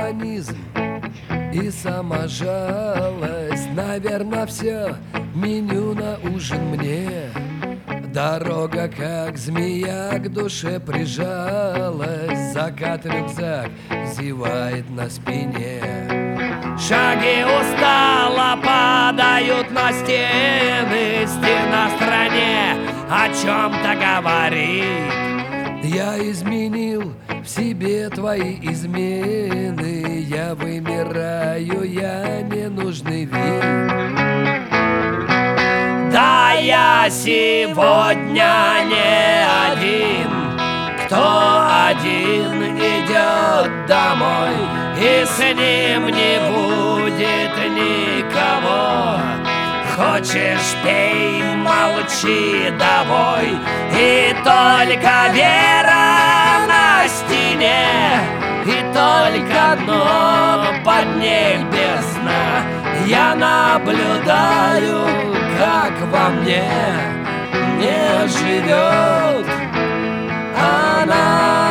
гуманизм и сама жалость. Наверно, все меню на ужин мне. Дорога, как змея, к душе прижалась. Закат рюкзак зевает на спине. Шаги устало падают на стены. Стена в стране о чем-то говорит. Я изменил в себе твои измены. Я вымираю, я ненужный вид. Да, я сегодня не один, кто один идет домой, и с ним не будет никого. Хочешь, пей, молчи, давай, и только вера на стене, и только дно под ней бездна. Я наблюдаю, как во мне не живет она.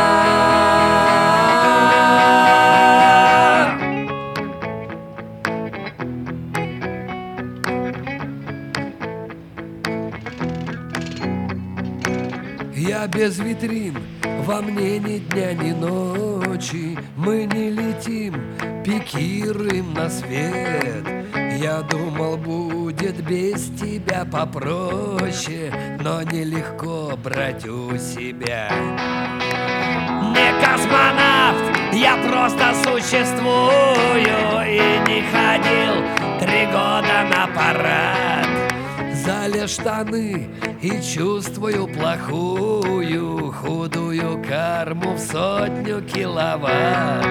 Я без витрин, во мне ни дня, ни ночи. Мы не летим, пикируем на свет. Я думал, будет без тебя попроще, но нелегко брать у себя. Не космонавт, я просто существую и не ходил 3 года на парад. Залез штаны и чувствую плохую, худую карму в 100 киловатт.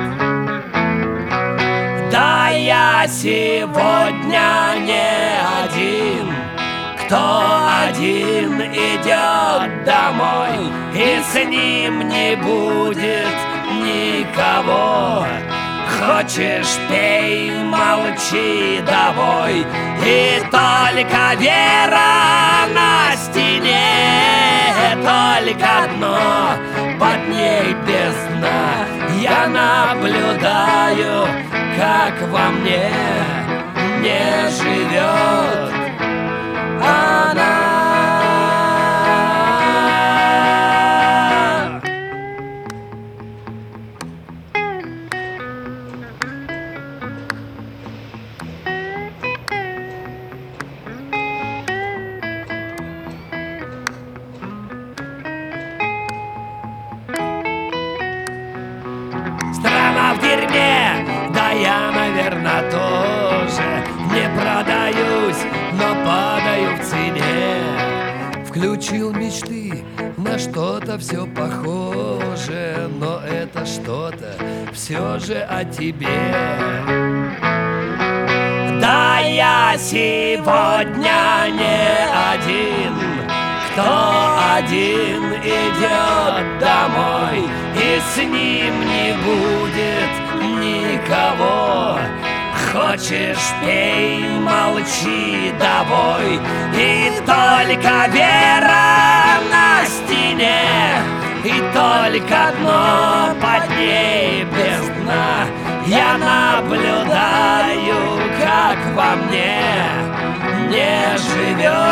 Да, я сегодня не один, кто один идет домой, и с ним не будет никого. Хочешь, пей, молчи, давай, и только вера на стене, только дно, под ней бездна. Я наблюдаю, как во мне не живет она. Страна в дерьме, да я, наверное, тоже. Не продаюсь, но падаю в цене. Включил мечты, на что-то все похоже, но это что-то все же о тебе. Да, я сегодня не один, кто один идет домой, и с ним не будет никого. Хочешь, пей, молчи, давай, и только вера на стене, и только дно под ней бездна. Я наблюдаю, как во мне не живет